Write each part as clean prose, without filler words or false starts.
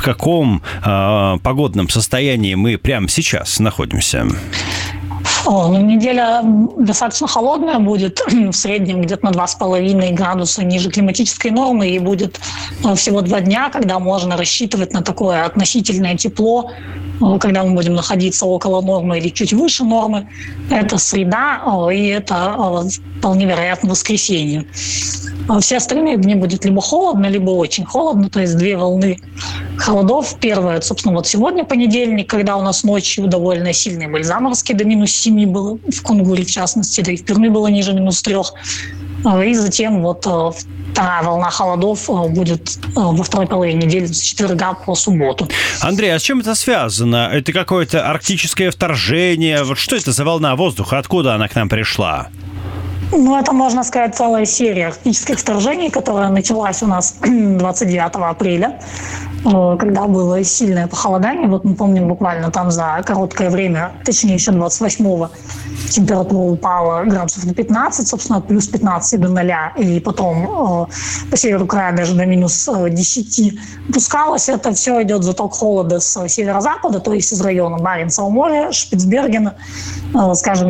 каком погодном состоянии мы прямо сейчас находимся? Неделя достаточно холодная будет, в среднем где-то на 2,5 градуса ниже климатической нормы, и будет всего 2 дня, когда можно рассчитывать на такое относительное тепло, когда мы будем находиться около нормы или чуть выше нормы. Это среда, и это вполне вероятно воскресенье. Все остальные дни будет либо холодно, либо очень холодно, то есть 2 волны холодов. Первая, собственно, вот сегодня понедельник, когда у нас ночью довольно сильные были заморозки, до -7 было в Кунгуре, в частности, да и в Перми было ниже -3. И затем вот вторая волна холодов будет во второй половине недели с четверга по субботу. Андрей, а с чем это связано? Это какое-то арктическое вторжение? Вот что это за волна воздуха? Откуда она к нам пришла? Это, можно сказать, целая серия арктических вторжений, которая началась у нас 29 апреля, когда было сильное похолодание. Вот мы помним, буквально там за короткое время, точнее еще 28-го, температура упала градусов на 15, собственно, от плюс 15 до 0, и потом по северу края даже до минус 10 опускалось. Это все идет заток холода с северо-запада, то есть из района Баренцева моря, Шпицбергена. Скажем,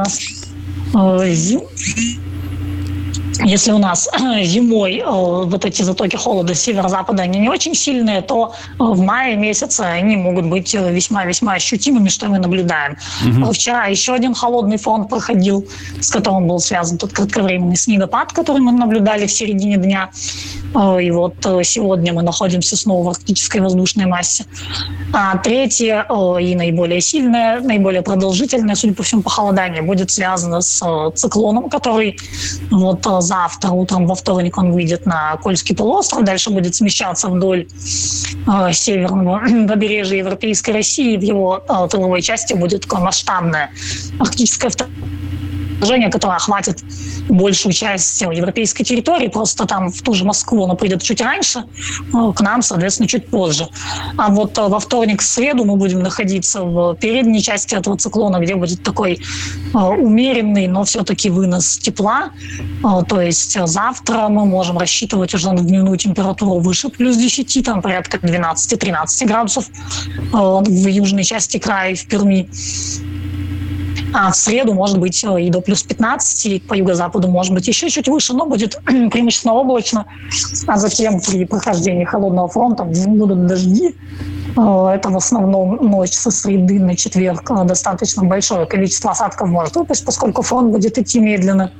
если у нас зимой вот эти затоки холода с северо-запада, они не очень сильные, то в мае месяце они могут быть весьма-весьма ощутимыми, что мы наблюдаем. Вчера еще один холодный фронт проходил, с которым был связан тот кратковременный снегопад, который мы наблюдали в середине дня. И вот сегодня мы находимся снова в арктической воздушной массе. А третье и наиболее сильное, наиболее продолжительное, судя по всему, похолодание будет связано с циклоном, который вот завтра утром во вторник он выйдет на Кольский полуостров, дальше будет смещаться вдоль северного побережья Европейской России. В его тыловой части будет такое масштабное арктическое вторжение, которое охватит большую часть европейской территории, просто там в ту же Москву оно придет чуть раньше, к нам, соответственно, чуть позже. А вот во вторник, в среду мы будем находиться в передней части этого циклона, где будет такой умеренный, но все-таки вынос тепла. То есть завтра мы можем рассчитывать уже на дневную температуру выше плюс 10, там порядка 12-13 градусов в южной части края и в Перми. А в среду может быть и до плюс 15, и по юго-западу может быть еще чуть выше, но будет преимущественно облачно. А затем при прохождении холодного фронта будут дожди. Это в основном ночь со среды на четверг. Достаточно большое количество осадков может выпасть, поскольку фронт будет идти медленно.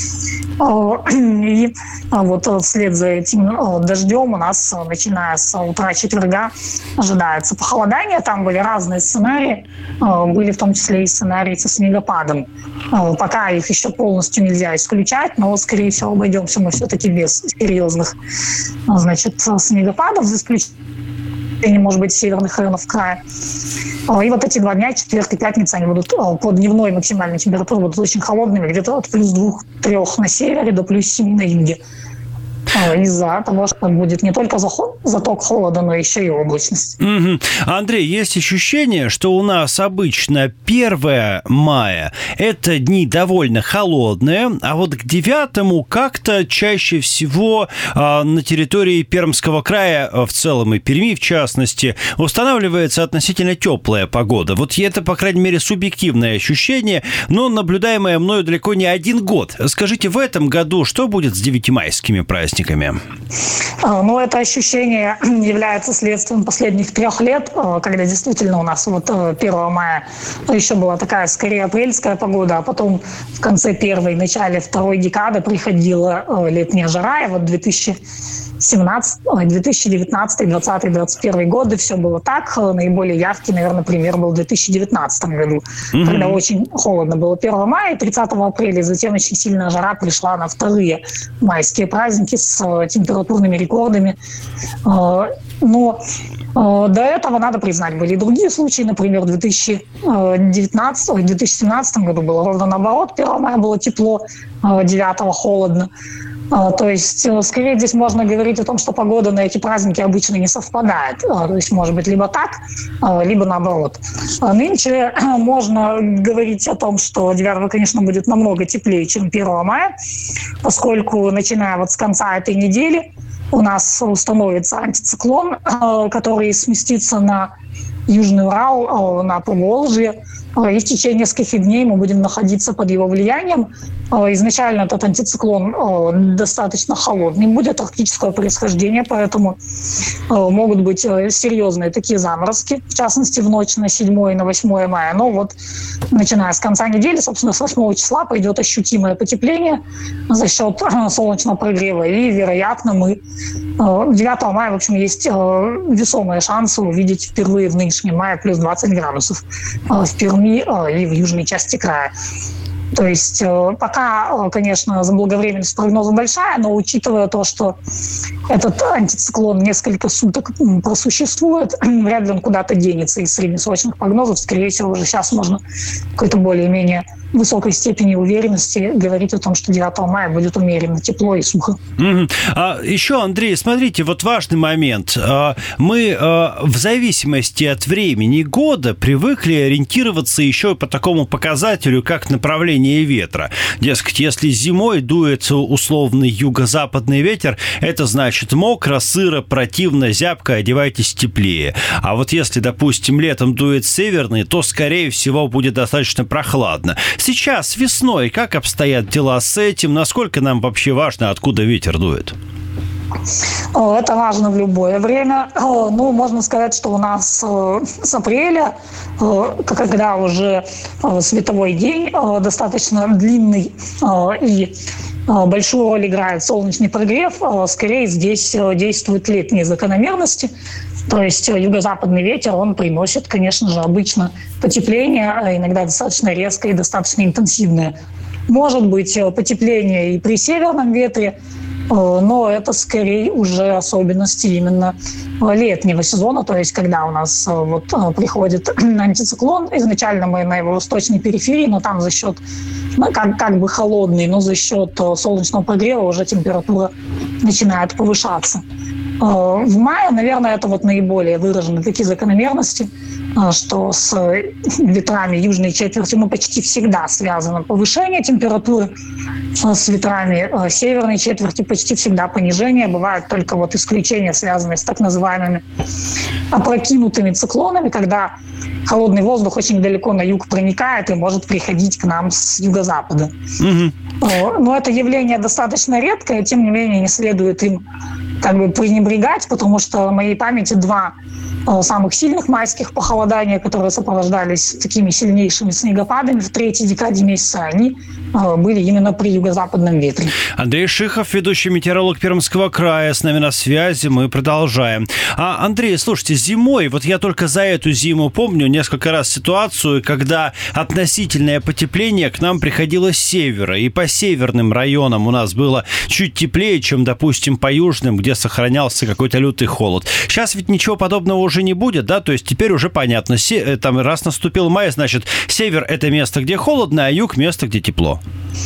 И вот вслед за этим дождем у нас, начиная с утра четверга, ожидается похолодание. Там были разные сценарии. Были в том числе и сценарии со снегопадом. Пока их еще полностью нельзя исключать, но, скорее всего, обойдемся мы все-таки без серьезных, снегопадов, за исключением, может быть, северных районов края. И вот эти 2 дня, четверг и пятница, они будут по дневной максимальной температуре будут очень холодными, где-то от плюс 2-3 на севере до плюс 7 на юге. Из-за того, что будет не только заток холода, но еще и облачность. Андрей, есть ощущение, что у нас обычно 1 мая – это дни довольно холодные, а вот к 9-му как-то чаще всего на территории Пермского края, в целом и Перми в частности, устанавливается относительно теплая погода. Вот это, по крайней мере, субъективное ощущение, но наблюдаемое мною далеко не 1 год. Скажите, в этом году что будет с девятимайскими праздниками? Это ощущение является следствием последних 3 лет, когда действительно у нас 1 мая еще была такая скорее апрельская погода, а потом в конце первой, начале второй декады приходила летняя жара, и 2019, 2020, 2021 годы все было так. Наиболее яркий, наверное, пример был в 2019 году, когда очень холодно было 1 мая и 30 апреля, и затем очень сильная жара пришла на вторые майские праздники с температурными рекордами. Но до этого, надо признать, были и другие случаи. Например, в 2017 году было ровно наоборот. 1 мая было тепло, 9 холодно. То есть, скорее, здесь можно говорить о том, что погода на эти праздники обычно не совпадает. То есть, может быть, либо так, либо наоборот. Нынче можно говорить о том, что 9, конечно, будет намного теплее, чем 1 мая, поскольку, начиная с конца этой недели, у нас установится антициклон, который сместится на Южный Урал, на Поволжье. И в течение нескольких дней мы будем находиться под его влиянием. Изначально этот антициклон достаточно холодный будет, арктического происхождения, поэтому могут быть серьезные такие заморозки, в частности, в ночь на 7 и на 8 мая. Но вот начиная с конца недели, собственно, с 8 числа пойдет ощутимое потепление за счет солнечного прогрева. И, вероятно, мы 9 мая, в общем, есть весомые шансы увидеть впервые в нынешнем мае плюс 20 градусов в Перми и в южной части края. То есть пока, конечно, заблаговременность прогноза большая, но учитывая то, что этот антициклон несколько суток просуществует, вряд ли он куда-то денется из среднесрочных прогнозов. Скорее всего, уже сейчас можно в какой-то более-менее высокой степени уверенности говорить о том, что 9 мая будет умеренно тепло и сухо. Еще, Андрей, смотрите, вот важный момент. Мы в зависимости от времени года привыкли ориентироваться еще по такому показателю, как направление ветра. Дескать, если зимой дует условный юго-западный ветер, это значит мокро, сыро, противно, зябко, одевайтесь теплее. А вот если, допустим, летом дует северный, то, скорее всего, будет достаточно прохладно. Сейчас, весной, как обстоят дела с этим? Насколько нам вообще важно, откуда ветер дует? Это важно в любое время. Ну, можно сказать, что у нас с апреля, когда уже световой день достаточно длинный и большую роль играет солнечный прогрев, скорее здесь действуют летние закономерности. То есть юго-западный ветер, он приносит, конечно же, обычно потепление, иногда достаточно резкое и достаточно интенсивное. Может быть потепление и при северном ветре, но это скорее уже особенности именно летнего сезона, то есть когда у нас приходит антициклон, изначально мы на его восточной периферии, но там за счет, как бы холодный, но за счет солнечного прогрева уже температура начинает повышаться. В мае, наверное, это наиболее выражены такие закономерности, что с ветрами южной четверти почти всегда связано повышение температуры, с ветрами северной четверти почти всегда понижение. Бывают только исключения, связанные с так называемыми опрокинутыми циклонами, когда холодный воздух очень далеко на юг проникает и может приходить к нам с юго-запада. Но это явление достаточно редкое, тем не менее не следует им пренебрегать, потому что в моей памяти два самых сильных майских похолодания, которые сопровождались такими сильнейшими снегопадами в третьей декаде месяца, они были именно при юго-западном ветре. Андрей Шихов, ведущий метеоролог Пермского края, с нами на связи, мы продолжаем. Андрей, слушайте, зимой, я только за эту зиму помню несколько раз ситуацию, когда относительное потепление к нам приходило с севера, и по северным районам у нас было чуть теплее, чем, допустим, по южным, где сохранялся какой-то лютый холод. Сейчас ведь ничего подобного уже не будет, да? То есть теперь уже понятно, раз наступил май, значит, север – это место, где холодно, а юг – место, где тепло.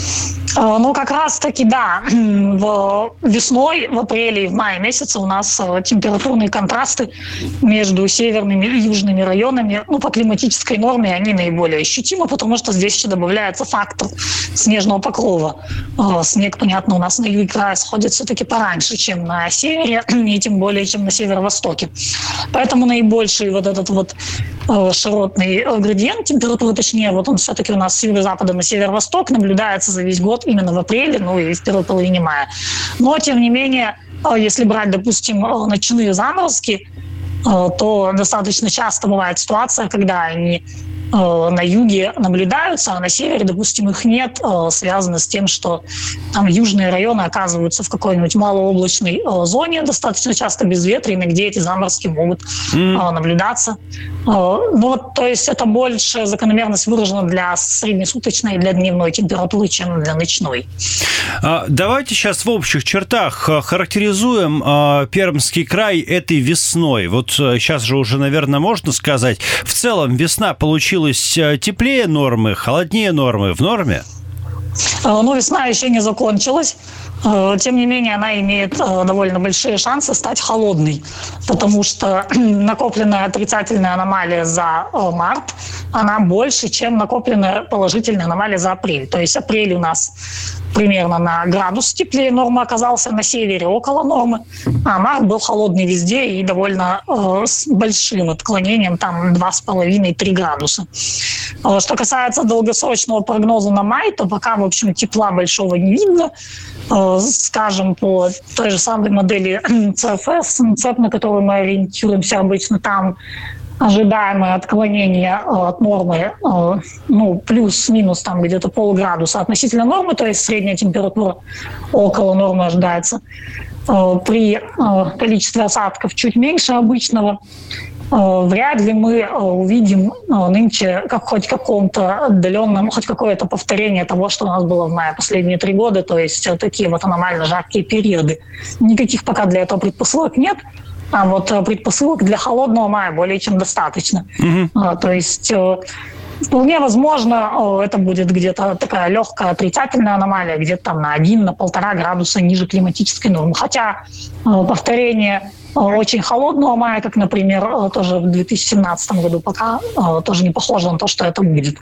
Как раз-таки, да. Весной, в апреле и в мае месяце у нас температурные контрасты между северными и южными районами, по климатической норме они наиболее ощутимы, потому что здесь еще добавляется фактор снежного покрова. Снег, понятно, у нас на юге края сходит все-таки пораньше, чем на севере, и тем более, чем на северо-востоке. Поэтому наибольший этот широтный градиент температуры, точнее, он все-таки у нас с юго-запада на северо-восток наблюдается за весь год именно в апреле, и в первой половине мая. Но, тем не менее, если брать, допустим, ночные заморозки, то достаточно часто бывает ситуация, когда они на юге наблюдаются, а на севере, допустим, их нет, связано с тем, что там южные районы оказываются в какой-нибудь малооблачной зоне, достаточно часто безветренной, где эти заморозки могут наблюдаться. То есть это больше закономерность выражена для среднесуточной и для дневной температуры, чем для ночной. Давайте сейчас в общих чертах характеризуем Пермский край этой весной. Сейчас же уже, наверное, можно сказать, в целом весна получилась теплее нормы, холоднее нормы, в норме? Весна еще не закончилась. Тем не менее, она имеет довольно большие шансы стать холодной, потому что накопленная отрицательная аномалия за март, она больше, чем накопленная положительная аномалия за апрель. То есть апрель у нас примерно на градус теплее нормы оказался, на севере около нормы, а март был холодный везде и довольно с большим отклонением, там 2,5-3 градуса. Что касается долгосрочного прогноза на май, то пока, в общем, тепла большого не видно. Скажем, по той же самой модели CFS, ЦЕП, на которую мы ориентируемся обычно, там ожидаемое отклонение от нормы, плюс-минус там где-то полградуса относительно нормы, то есть средняя температура около нормы ожидается. При количестве осадков чуть меньше обычного. Вряд ли мы увидим нынче хоть каком-то отдаленном, хоть какое-то повторение того, что у нас было в мае последние 3 года, то есть такие вот аномально жаркие периоды. Никаких пока для этого предпосылок нет. А вот предпосылок для холодного мая более чем достаточно. То есть вполне возможно, это будет где-то такая легкая отрицательная аномалия, где-то там на 1-1,5 градуса ниже климатической нормы. Хотя повторение очень холодного мая, как, например, тоже в 2017 году, пока тоже не похоже на то, что это будет.